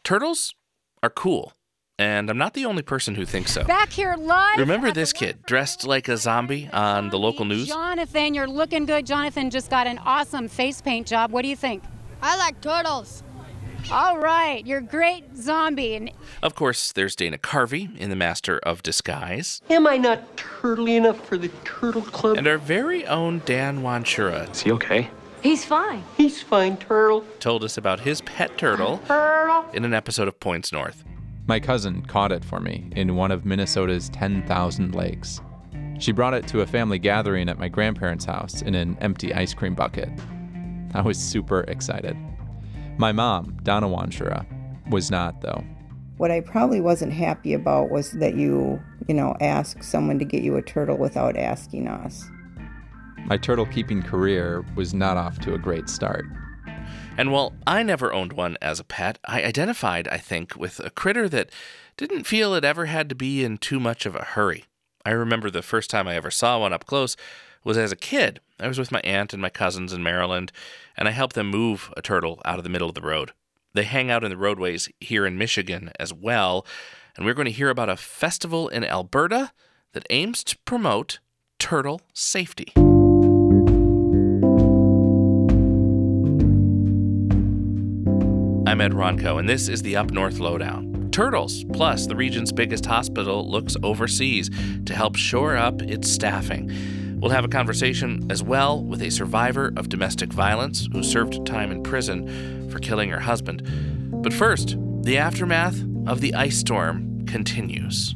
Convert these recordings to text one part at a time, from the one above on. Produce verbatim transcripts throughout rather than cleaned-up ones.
Turtles are cool, and I'm not the only person who thinks so. Back here live. Remember this kid dressed like a zombie on the local news? Jonathan, you're looking good. Jonathan just got an awesome face paint job. What do you think? I like turtles. All right, you're great zombie. Of course, there's Dana Carvey in The Master of Disguise. Am I not turtly enough for the Turtle Club? And our very own Dan Wanchura. Is he okay? He's fine. He's fine, Turtle. Told us about his pet turtle Turtle. in an episode of Points North. My cousin caught it for me in one of Minnesota's ten thousand lakes. She brought it to a family gathering at my grandparents' house in an empty ice cream bucket. I was super excited. My mom, Donna Wanchura, was not, though. What I probably wasn't happy about was that you, you know, asked someone to get you a turtle without asking us. My turtle-keeping career was not off to a great start. And while I never owned one as a pet, I identified, I think, with a critter that didn't feel it ever had to be in too much of a hurry. I remember the first time I ever saw one up close was as a kid. I was with my aunt and my cousins in Maryland, and I helped them move a turtle out of the middle of the road. They hang out in the roadways here in Michigan as well, and we're going to hear about a festival in Alberta that aims to promote turtle safety. I'm Ed Ronco, and this is the Up North Lowdown. Turtles, plus the region's biggest hospital, looks overseas to help shore up its staffing. We'll have a conversation as well with a survivor of domestic violence who served time in prison for killing her husband. But first, the aftermath of the ice storm continues.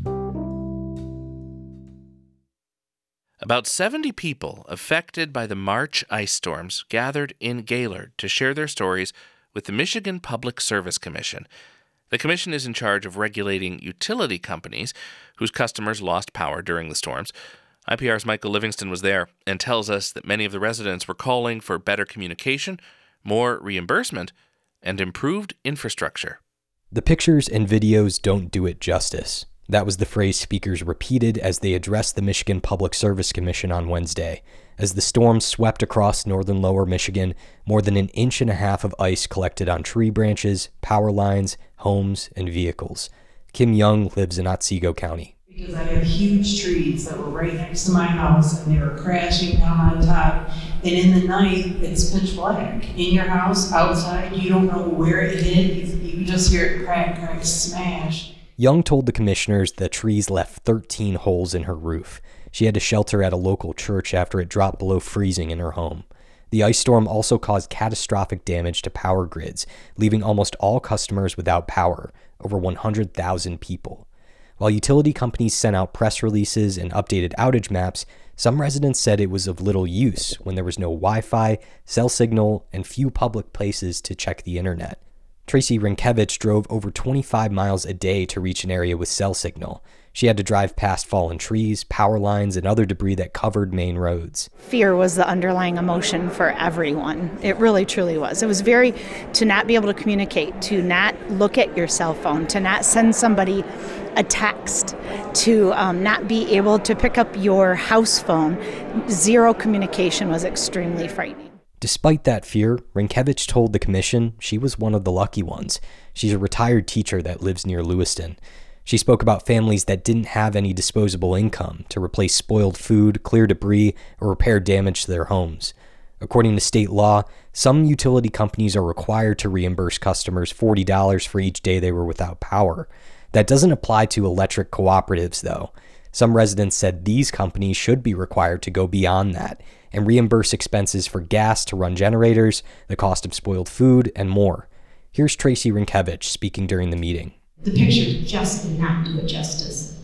About seventy people affected by the March ice storms gathered in Gaylord to share their stories with the Michigan Public Service Commission. The commission is in charge of regulating utility companies whose customers lost power during the storms. I P R's Michael Livingston was there and tells us that many of the residents were calling for better communication, more reimbursement, and improved infrastructure. The pictures and videos don't do it justice. That was the phrase speakers repeated as they addressed the Michigan Public Service Commission on Wednesday. As the storm swept across northern lower Michigan, more than an inch and a half of ice collected on tree branches, power lines, homes, and vehicles. Kim Young lives in Otsego County. Because I have huge trees that were right next to my house and they were crashing down on top. And in the night, it's pitch black. In your house, outside, you don't know where it hit. You just hear it crack, crack, smash. Young told the commissioners the trees left thirteen holes in her roof. She had to shelter at a local church after it dropped below freezing in her home. The ice storm also caused catastrophic damage to power grids, leaving almost all customers without power, over one hundred thousand people. While utility companies sent out press releases and updated outage maps, some residents said it was of little use when there was no Wi-Fi, cell signal, and few public places to check the internet. Tracy Rinkevich drove over twenty-five miles a day to reach an area with cell signal. She had to drive past fallen trees, power lines, and other debris that covered main roads. Fear was the underlying emotion for everyone. It really, truly was. It was very, to not be able to communicate, to not look at your cell phone, to not send somebody a text, to um, not be able to pick up your house phone. Zero communication was extremely frightening. Despite that fear, Rinkevich told the commission she was one of the lucky ones. She's a retired teacher that lives near Lewiston. She spoke about families that didn't have any disposable income to replace spoiled food, clear debris, or repair damage to their homes. According to state law, some utility companies are required to reimburse customers forty dollars for each day they were without power. That doesn't apply to electric cooperatives, though. Some residents said these companies should be required to go beyond that and reimburse expenses for gas to run generators, the cost of spoiled food, and more. Here's Tracy Rinkevich speaking during the meeting. The picture just did not do it justice.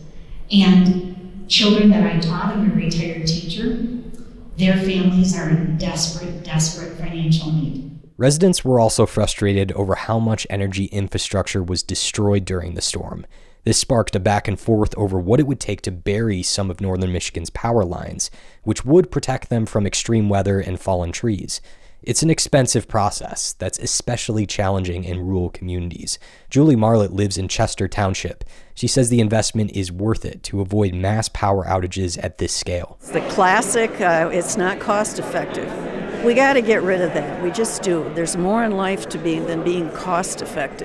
And children that I taught, I'm a retired teacher, their families are in desperate, desperate financial need. Residents were also frustrated over how much energy infrastructure was destroyed during the storm. This sparked a back and forth over what it would take to bury some of northern Michigan's power lines, which would protect them from extreme weather and fallen trees. It's an expensive process that's especially challenging in rural communities. Julie Marlett lives in Chester Township. She says the investment is worth it to avoid mass power outages at this scale. It's the classic, uh, it's not cost effective. We got to get rid of that. We just do. There's more in life to be than being cost effective.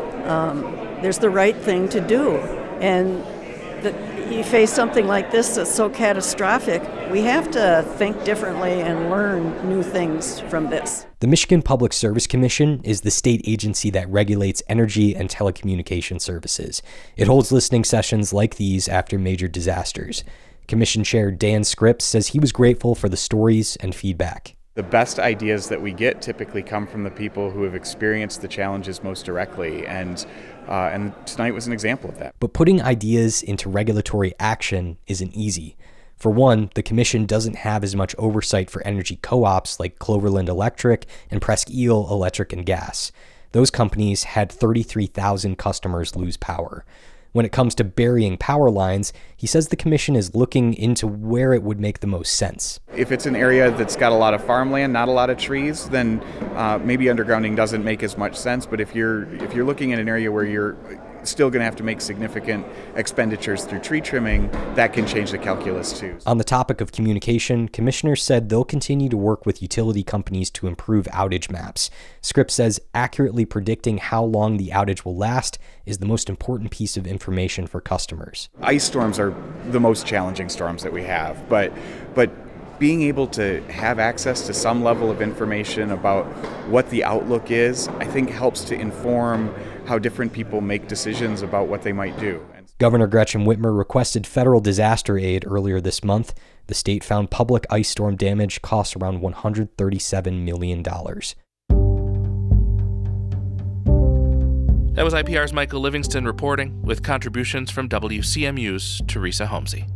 um, there's the right thing to do. And that you face something like this that's so catastrophic, we have to think differently and learn new things from this. The Michigan Public Service Commission is the state agency that regulates energy and telecommunication services. It holds listening sessions like these after major disasters. Commission Chair Dan Scripps says he was grateful for the stories and feedback. The best ideas that we get typically come from the people who have experienced the challenges most directly, and uh, and tonight was an example of that. But putting ideas into regulatory action isn't easy. For one, the commission doesn't have as much oversight for energy co-ops like Cloverland Electric and Presque Isle Electric and Gas. Those companies had thirty-three thousand customers lose power. When it comes to burying power lines, he says the commission is looking into where it would make the most sense. If it's an area that's got a lot of farmland, not a lot of trees, then uh, maybe undergrounding doesn't make as much sense. But if you're if you're looking at an area where you're still going to have to make significant expenditures through tree trimming, that can change the calculus too. On the topic of communication, commissioners said they'll continue to work with utility companies to improve outage maps. Scripps says accurately predicting how long the outage will last is the most important piece of information for customers. Ice storms are the most challenging storms that we have, but but being able to have access to some level of information about what the outlook is, I think helps to inform how different people make decisions about what they might do. Governor Gretchen Whitmer requested federal disaster aid earlier this month. The state found public ice storm damage cost around one hundred thirty-seven million dollars. That was I P R's Michael Livingston reporting, with contributions from W C M U's Teresa Holmesy.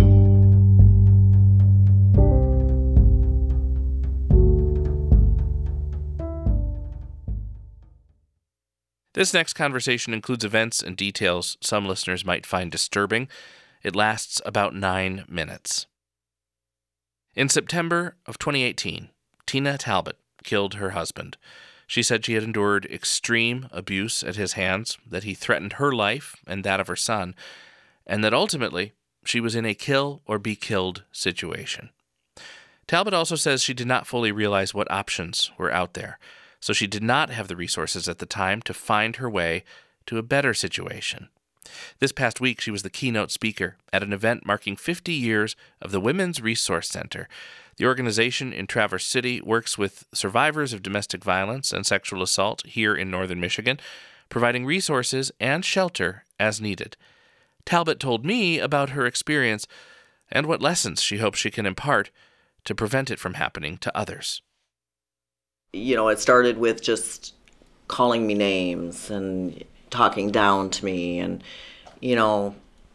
This next conversation includes events and details some listeners might find disturbing. It lasts about nine minutes. In September of twenty eighteen, Tina Talbot killed her husband. She said she had endured extreme abuse at his hands, that he threatened her life and that of her son, and that ultimately she was in a kill or be killed situation. Talbot also says she did not fully realize what options were out there, so she did not have the resources at the time to find her way to a better situation. This past week, she was the keynote speaker at an event marking fifty years of the Women's Resource Center. The organization in Traverse City works with survivors of domestic violence and sexual assault here in northern Michigan, providing resources and shelter as needed. Talbot told me about her experience and what lessons she hopes she can impart to prevent it from happening to others. You know, it started with just calling me names and talking down to me and, you know,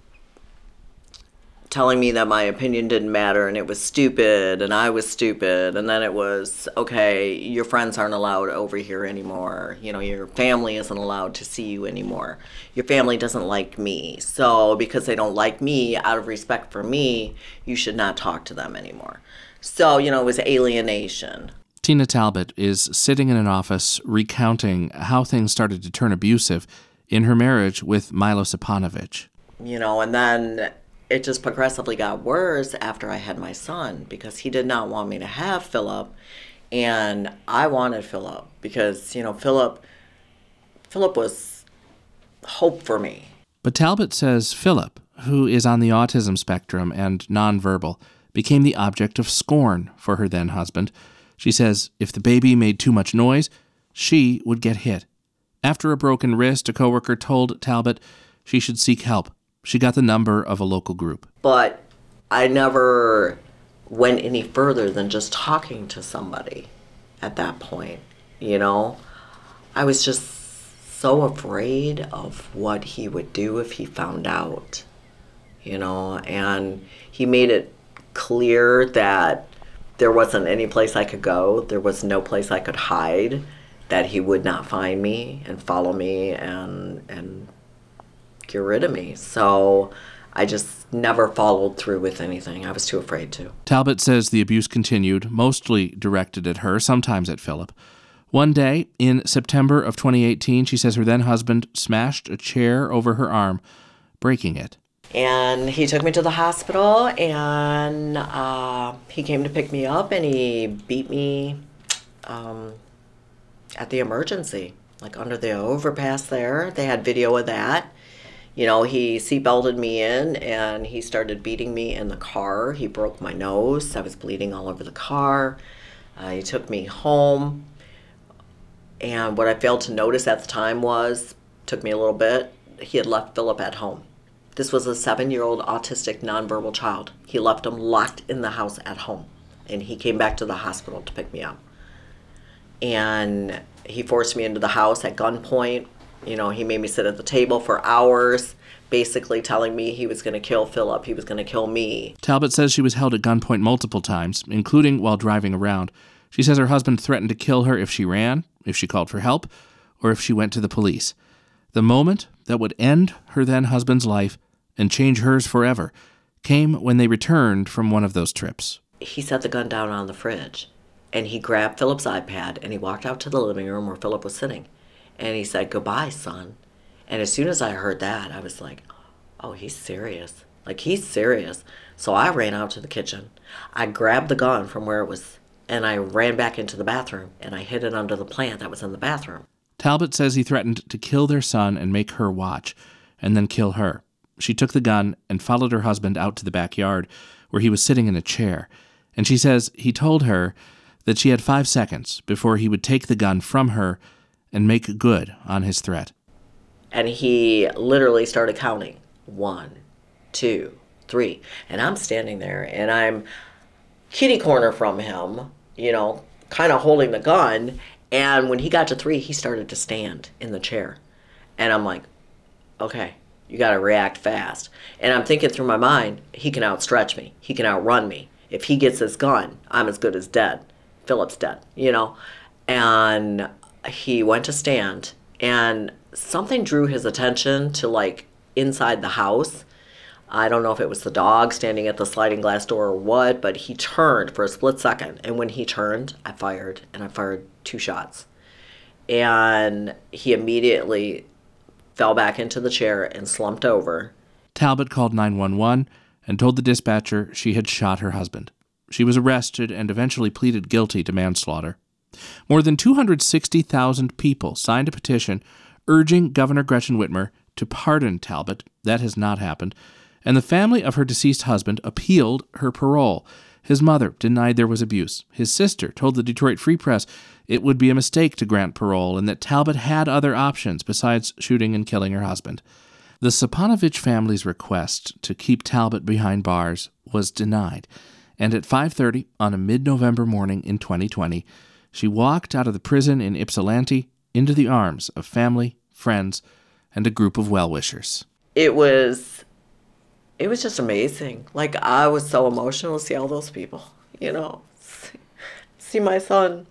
telling me that my opinion didn't matter and it was stupid and I was stupid. And then it was, okay, your friends aren't allowed over here anymore. You know, your family isn't allowed to see you anymore. Your family doesn't like me. So because they don't like me, out of respect for me, you should not talk to them anymore. So, you know, it was alienation. Tina Talbot is sitting in an office recounting how things started to turn abusive in her marriage with Milo Sipanovich. You know, and then it just progressively got worse after I had my son, because he did not want me to have Philip, and I wanted Philip because, you know, Philip, Philip was hope for me. But Talbot says Philip, who is on the autism spectrum and nonverbal, became the object of scorn for her then husband. She says if the baby made too much noise, she would get hit. After a broken wrist, a coworker told Talbot she should seek help. She got the number of a local group. But I never went any further than just talking to somebody at that point, you know? I was just so afraid of what he would do if he found out, you know? And he made it clear that there wasn't any place I could go. There was no place I could hide, that he would not find me and follow me and and get rid of me. So I just never followed through with anything. I was too afraid to. Talbot says the abuse continued, mostly directed at her, sometimes at Philip. One day, in September of twenty eighteen, she says her then husband smashed a chair over her arm, breaking it. And he took me to the hospital, and uh, he came to pick me up, and he beat me um, at the emergency. like under the overpass there. They had video of that. You know, he seatbelted me in and he started beating me in the car. He broke my nose. I was bleeding all over the car. Uh, he took me home. And what I failed to notice at the time was, took me a little bit, he had left Philip at home. This was a seven-year-old autistic nonverbal child. He left him locked in the house at home. And he came back to the hospital to pick me up. And he forced me into the house at gunpoint. You know, he made me sit at the table for hours, basically telling me he was going to kill Philip, he was going to kill me. Talbot says she was held at gunpoint multiple times, including while driving around. She says her husband threatened to kill her if she ran, if she called for help, or if she went to the police. The moment that would end her then-husband's life and change hers forever came when they returned from one of those trips. He set the gun down on the fridge, and he grabbed Philip's iPad, and he walked out to the living room where Philip was sitting. And he said, "Goodbye, son." And as soon as I heard that, I was like, oh, he's serious. Like, he's serious. So I ran out to the kitchen. I grabbed the gun from where it was, and I ran back into the bathroom, and I hid it under the plant that was in the bathroom. Talbot says he threatened to kill their son and make her watch, and then kill her. She took the gun and followed her husband out to the backyard, where he was sitting in a chair. And she says he told her that she had five seconds before he would take the gun from her and make good on his threat. And he literally started counting. One, two, three. And I'm standing there, and I'm kitty corner from him, you know, kind of holding the gun. And when he got to three, he started to stand in the chair. And I'm like, okay, you got to react fast. And I'm thinking through my mind, he can outstretch me. He can outrun me. If he gets his gun, I'm as good as dead. Philip's dead, you know. And he went to stand, and something drew his attention to, like, inside the house. I don't know if it was the dog standing at the sliding glass door or what, but he turned for a split second. And when he turned, I fired, and I fired two shots. And he immediately fell back into the chair and slumped over. Talbot called nine one one and told the dispatcher she had shot her husband. She was arrested and eventually pleaded guilty to manslaughter. More than two hundred sixty thousand people signed a petition urging Governor Gretchen Whitmer to pardon Talbot. That has not happened. And the family of her deceased husband appealed her parole. His mother denied there was abuse. His sister told the Detroit Free Press it would be a mistake to grant parole and that Talbot had other options besides shooting and killing her husband. The Sapanovich family's request to keep Talbot behind bars was denied. And at five thirty on a mid-November morning in twenty twenty, she walked out of the prison in Ypsilanti into the arms of family, friends, and a group of well-wishers. It was, it was just amazing. Like, I was so emotional to see all those people, you know, see, see my son.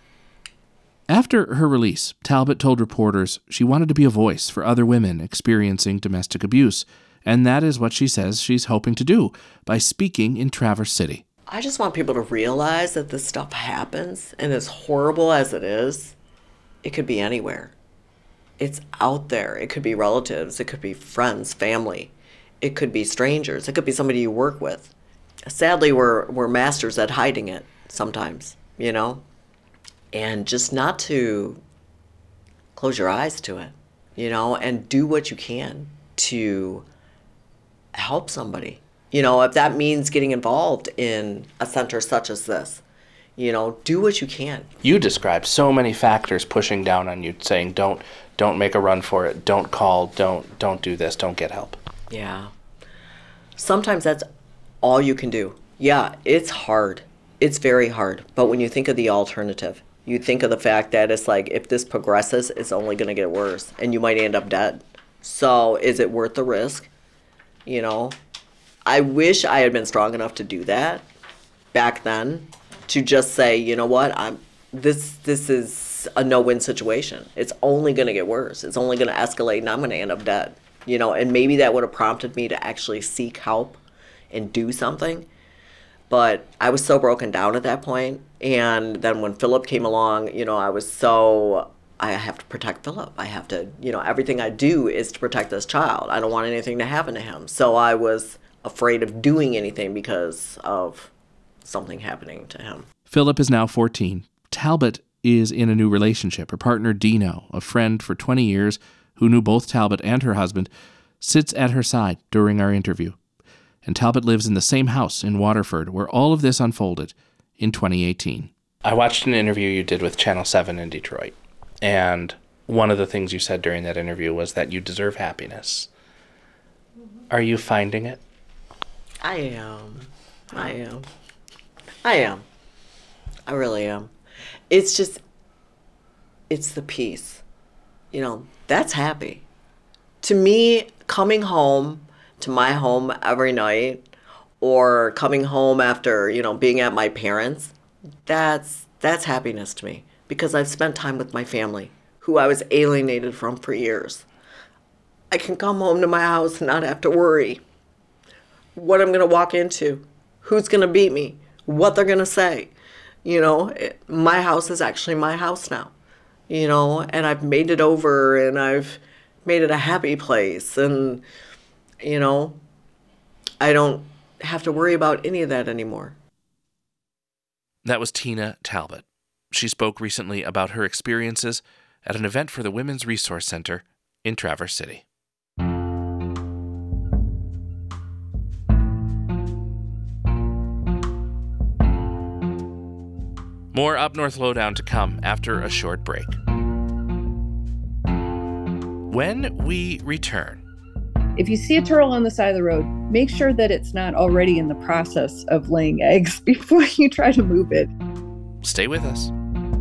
After her release, Talbot told reporters she wanted to be a voice for other women experiencing domestic abuse, and that is what she says she's hoping to do by speaking in Traverse City. I just want people to realize that this stuff happens, and as horrible as it is, it could be anywhere. It's out there. It could be relatives. It could be friends, family. It could be strangers. It could be somebody you work with. Sadly, we're, we're masters at hiding it sometimes, you know? And just not to close your eyes to it, you know, and do what you can to help somebody. You know, if that means getting involved in a center such as this, you know, do what you can. You described so many factors pushing down on you, saying don't don't make a run for it, don't call, don't don't do this, don't get help. Yeah. Sometimes that's all you can do. Yeah, it's hard. It's very hard. But when you think of the alternative, you think of the fact that it's like, if this progresses, it's only going to get worse, and you might end up dead. So is it worth the risk? You know, I wish I had been strong enough to do that back then, to just say, you know what, I'm this this is a no-win situation. It's only going to get worse. It's only going to escalate, and I'm going to end up dead. You know, and maybe that would have prompted me to actually seek help and do something. But I was so broken down at that point. And then when Philip came along, you know, I was so, I have to protect Philip. I have to, you know, everything I do is to protect this child. I don't want anything to happen to him. So I was afraid of doing anything because of something happening to him. Philip is now fourteen. Talbot is in a new relationship. Her partner, Dino, a friend for twenty years who knew both Talbot and her husband, sits at her side during our interview. And Talbot lives in the same house in Waterford, where all of this unfolded in twenty eighteen. I watched an interview you did with Channel seven in Detroit, and one of the things you said during that interview was that you deserve happiness. Are you finding it? I am. I am. I am. I really am. It's just, it's the peace. You know, that's happy. To me, coming home to my home every night, or coming home after, you know, being at my parents', that's that's happiness to me, because I've spent time with my family, who I was alienated from for years. I can come home to my house and not have to worry what I'm going to walk into, who's going to beat me, what they're going to say. You know, it, my house is actually my house now, you know, and I've made it over, and I've made it a happy place, and, you know, I don't have to worry about any of that anymore. That was Tina Talbot. She spoke recently about her experiences at an event for the Women's Resource Center in Traverse City. More Up North Lowdown to come after a short break. When we return... If you see a turtle on the side of the road, make sure that it's not already in the process of laying eggs before you try to move it. Stay with us.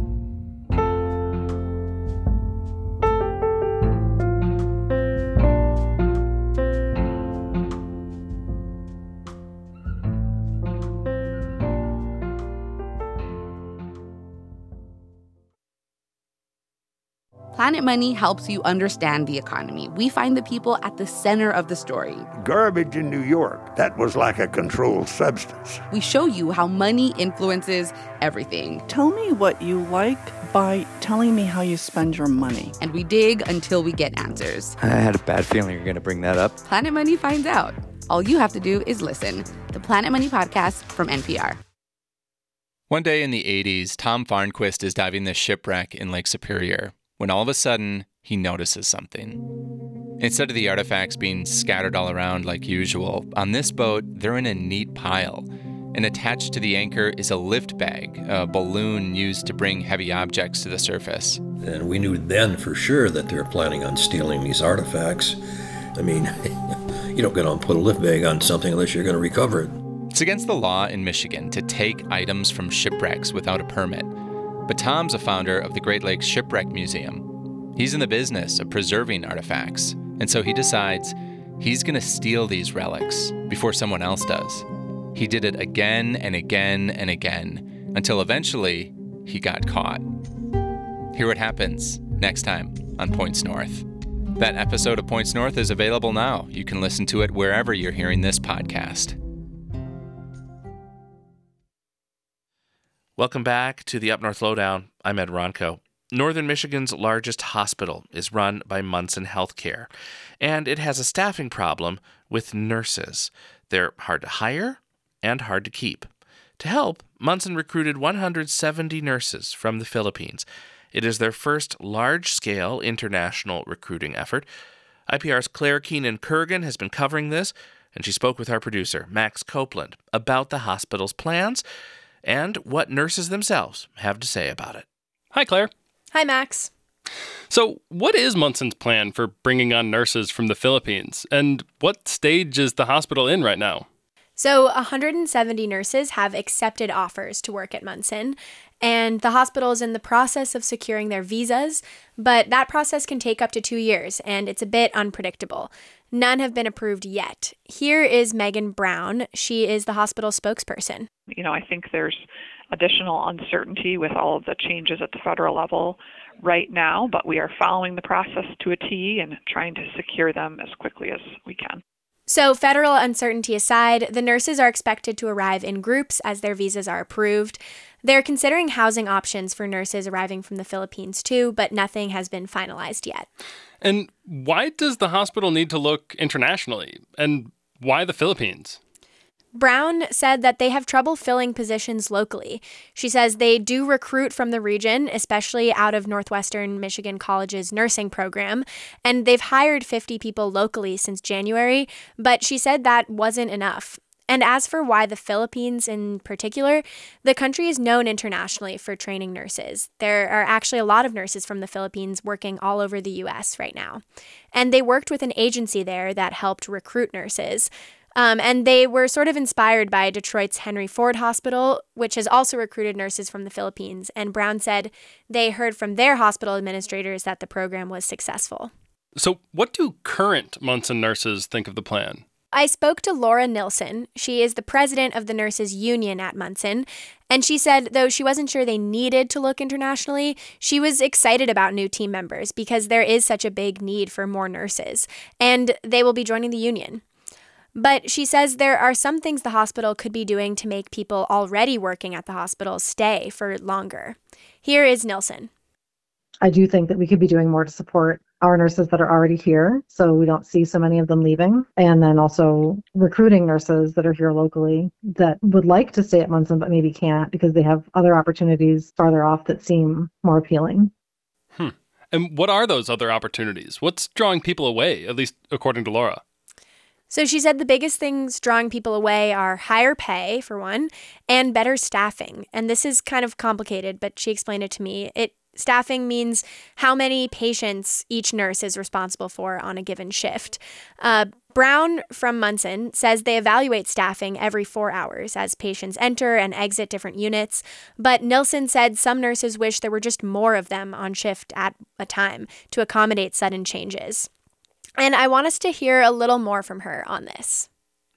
Planet Money helps you understand the economy. We find the people at the center of the story. Garbage in New York, that was like a controlled substance. We show you how money influences everything. Tell me what you like by telling me how you spend your money. And we dig until we get answers. I had a bad feeling you were going to bring that up. Planet Money finds out. All you have to do is listen. The Planet Money Podcast from N P R. One day in the eighties, Tom Farnquist is diving this shipwreck in Lake Superior, when all of a sudden, he notices something. Instead of the artifacts being scattered all around like usual, on this boat, they're in a neat pile. And attached to the anchor is a lift bag, a balloon used to bring heavy objects to the surface. And we knew then for sure that they were planning on stealing these artifacts. I mean, you don't get on put a lift bag on something unless you're going to recover it. It's against the law in Michigan to take items from shipwrecks without a permit. But Tom's a founder of the Great Lakes Shipwreck Museum. He's in the business of preserving artifacts, and so he decides he's going to steal these relics before someone else does. He did it again and again and again, until eventually he got caught. Hear what happens next time on Points North. That episode of Points North is available now. You can listen to it wherever you're hearing this podcast. Welcome back to the Up North Lowdown. I'm Ed Ronco. Northern Michigan's largest hospital is run by Munson Healthcare, and it has a staffing problem with nurses. They're hard to hire and hard to keep. To help, Munson recruited one hundred seventy nurses from the Philippines. It is their first large-scale international recruiting effort. I P R's Claire Keenan-Kurgan has been covering this, and she spoke with our producer, Max Copeland, about the hospital's plans and what nurses themselves have to say about it. Hi, Claire. Hi, Max. So, what is Munson's plan for bringing on nurses from the Philippines? And what stage is the hospital in right now? So, one hundred seventy nurses have accepted offers to work at Munson, and the hospital is in the process of securing their visas, but that process can take up to two years, and it's a bit unpredictable. None have been approved yet. Here is Megan Brown. She is the hospital spokesperson. You know, I think there's additional uncertainty with all of the changes at the federal level right now, but we are following the process to a T and trying to secure them as quickly as we can. So federal uncertainty aside, the nurses are expected to arrive in groups as their visas are approved. They're considering housing options for nurses arriving from the Philippines too, but nothing has been finalized yet. And why does the hospital need to look internationally? And why the Philippines? Brown said that they have trouble filling positions locally. She says they do recruit from the region, especially out of Northwestern Michigan College's nursing program, and they've hired fifty people locally since January, but she said that wasn't enough. And as for why the Philippines in particular, the country is known internationally for training nurses. There are actually a lot of nurses from the Philippines working all over the U S right now. And they worked with an agency there that helped recruit nurses. Um, and they were sort of inspired by Detroit's Henry Ford Hospital, which has also recruited nurses from the Philippines. And Brown said they heard from their hospital administrators that the program was successful. So what do current Munson nurses think of the plan? I spoke to Laura Nilsson. She is the president of the nurses union at Munson. And she said, though she wasn't sure they needed to look internationally, she was excited about new team members because there is such a big need for more nurses. And they will be joining the union. But she says there are some things the hospital could be doing to make people already working at the hospital stay for longer. Here is Nilsson. I do think that we could be doing more to support our nurses that are already here, so we don't see so many of them leaving. And then also recruiting nurses that are here locally that would like to stay at Munson but maybe can't because they have other opportunities farther off that seem more appealing. Hmm. And what are those other opportunities? What's drawing people away, at least according to Laura? So she said the biggest things drawing people away are higher pay, for one, and better staffing. And this is kind of complicated, but she explained it to me. It Staffing means how many patients each nurse is responsible for on a given shift. Uh, Brown from Munson says they evaluate staffing every four hours as patients enter and exit different units. But Nilsson said some nurses wish there were just more of them on shift at a time to accommodate sudden changes. And I want us to hear a little more from her on this.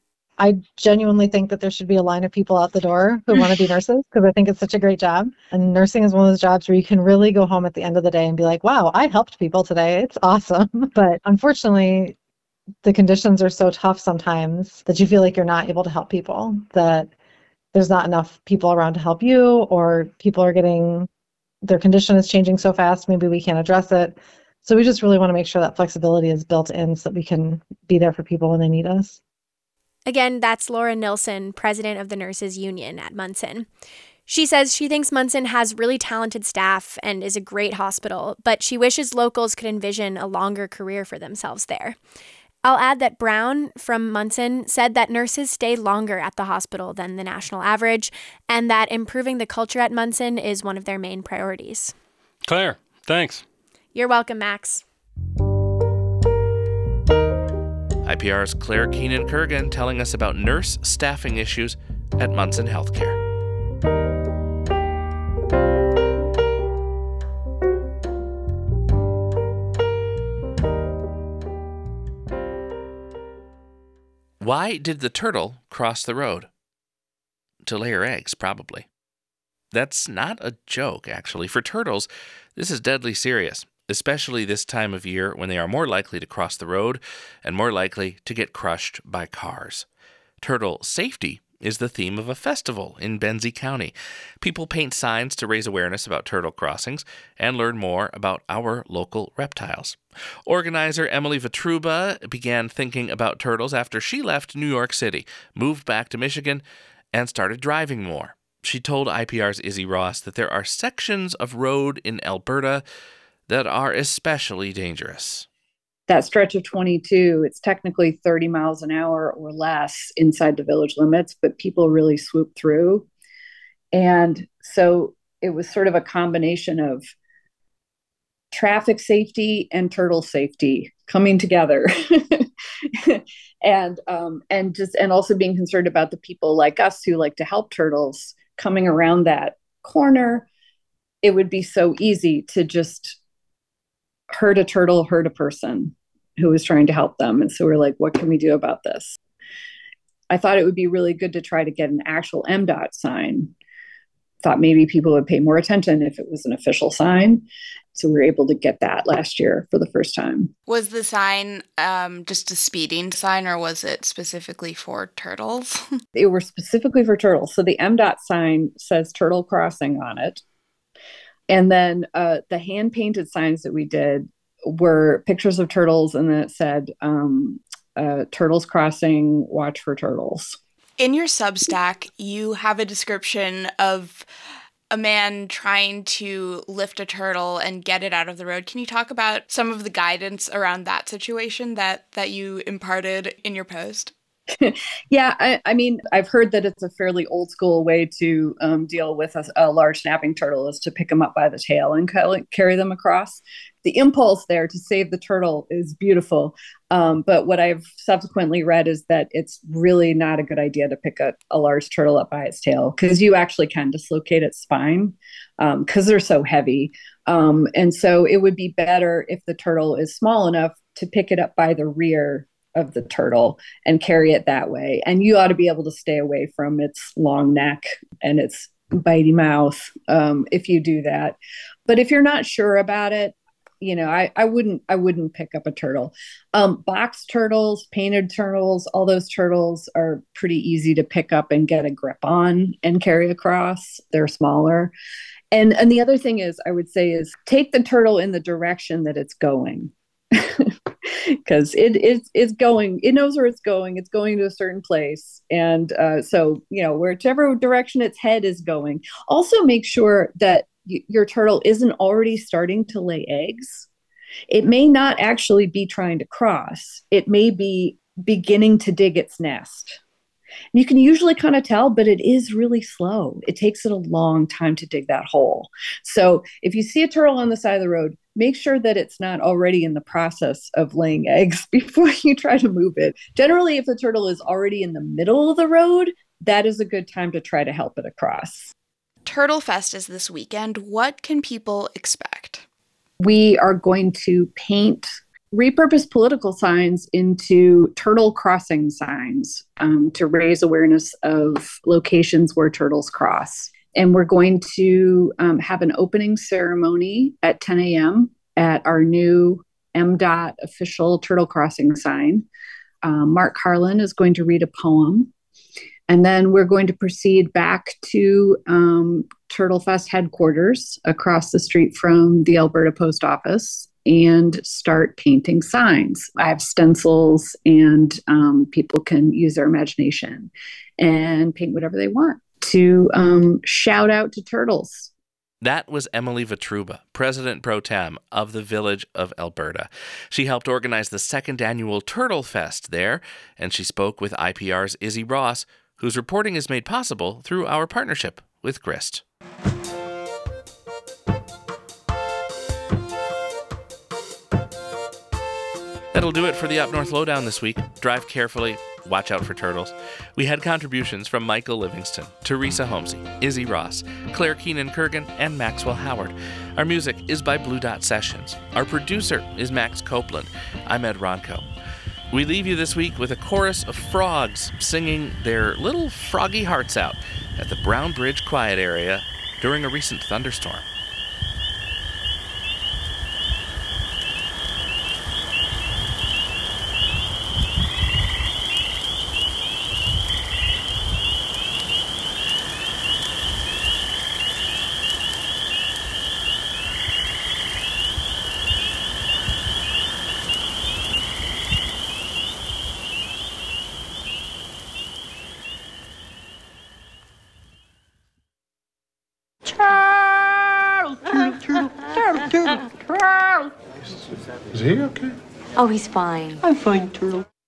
I genuinely think that there should be a line of people out the door who want to be nurses because I think it's such a great job. And nursing is one of those jobs where you can really go home at the end of the day and be like, wow, I helped people today. It's awesome. But unfortunately, the conditions are so tough sometimes that you feel like you're not able to help people, that there's not enough people around to help you, or people are getting, their condition is changing so fast, maybe we can't address it. So we just really want to make sure that flexibility is built in so that we can be there for people when they need us. Again, that's Laura Nilsson, president of the Nurses Union at Munson. She says she thinks Munson has really talented staff and is a great hospital, but she wishes locals could envision a longer career for themselves there. I'll add that Brown from Munson said that nurses stay longer at the hospital than the national average, and that improving the culture at Munson is one of their main priorities. Claire, thanks. You're welcome, Max. I P R's Claire Keenan-Kurgan telling us about nurse staffing issues at Munson Healthcare. Why did the turtle cross the road? To lay her eggs, probably. That's not a joke, actually. For turtles, this is deadly serious, especially this time of year when they are more likely to cross the road and more likely to get crushed by cars. Turtle safety is the theme of a festival in Benzie County. People paint signs to raise awareness about turtle crossings and learn more about our local reptiles. Organizer Emily Vitruba began thinking about turtles after she left New York City, moved back to Michigan, and started driving more. She told I P R's Izzy Ross that there are sections of road in Alberta that are especially dangerous. That stretch of twenty-two, it's technically thirty miles an hour or less inside the village limits, but people really swoop through. And so it was sort of a combination of traffic safety and turtle safety coming together. and um, and just and also being concerned about the people like us who like to help turtles coming around that corner. It would be so easy to just hurt a turtle, hurt a person who was trying to help them. And so we're like, what can we do about this? I thought it would be really good to try to get an actual M DOT sign. Thought maybe people would pay more attention if it was an official sign. So we were able to get that last year for the first time. Was the sign um, just a speeding sign, or was it specifically for turtles? They were specifically for turtles. So the M DOT sign says turtle crossing on it. And then uh, the hand-painted signs that we did were pictures of turtles, and then it said, um, uh, turtles crossing, watch for turtles. In your Substack, you have a description of a man trying to lift a turtle and get it out of the road. Can you talk about some of the guidance around that situation that, that you imparted in your post? Yeah, I, I mean, I've heard that it's a fairly old school way to um, deal with a, a large snapping turtle is to pick them up by the tail and ca- carry them across. The impulse there to save the turtle is beautiful. Um, but what I've subsequently read is that it's really not a good idea to pick a, a large turtle up by its tail because you actually can dislocate its spine because um, they're so heavy. Um, and so it would be better if the turtle is small enough to pick it up by the rear of the turtle and carry it that way. And you ought to be able to stay away from its long neck and its bitey mouth um, if you do that. But if you're not sure about it, you know, I, I wouldn't I wouldn't pick up a turtle. Um, box turtles, painted turtles, all those turtles are pretty easy to pick up and get a grip on and carry across. They're smaller. And and the other thing is, I would say is take the turtle in the direction that it's going. Because it is it's going, it knows where it's going. It's going to a certain place. And uh, so, you know, whichever direction its head is going. Also make sure that y- your turtle isn't already starting to lay eggs. It may not actually be trying to cross. It may be beginning to dig its nest. You can usually kind of tell, but it is really slow. It takes it a long time to dig that hole. So if you see a turtle on the side of the road, make sure that it's not already in the process of laying eggs before you try to move it. Generally, if the turtle is already in the middle of the road, that is a good time to try to help it across. Turtle Fest is this weekend. What can people expect? We are going to paint repurpose political signs into turtle crossing signs um, to raise awareness of locations where turtles cross. And we're going to um, have an opening ceremony at ten a.m. at our new M DOT official turtle crossing sign. Um, Mark Harlan is going to read a poem. And then we're going to proceed back to um, Turtle Fest headquarters across the street from the Alberta Post Office and start painting signs. I have stencils and um, people can use their imagination and paint whatever they want to um, shout out to turtles. That was Emily Vitruba, President Pro Tem of the Village of Alberta. She helped organize the second annual Turtle Fest there, and she spoke with I P R's Izzy Ross, whose reporting is made possible through our partnership with Grist. That'll do it for the Up North Lowdown this week. Drive carefully. Watch out for turtles. We had contributions from Michael Livingston, Teresa Holmesy, Izzy Ross, Claire Keenan-Kurgan, and Maxwell Howard. Our music is by Blue Dot Sessions. Our producer is Max Copeland. I'm Ed Ronco. We leave you this week with a chorus of frogs singing their little froggy hearts out at the Brown Bridge Quiet Area during a recent thunderstorm. Is he okay? Oh, he's fine. I'm fine, Turtle.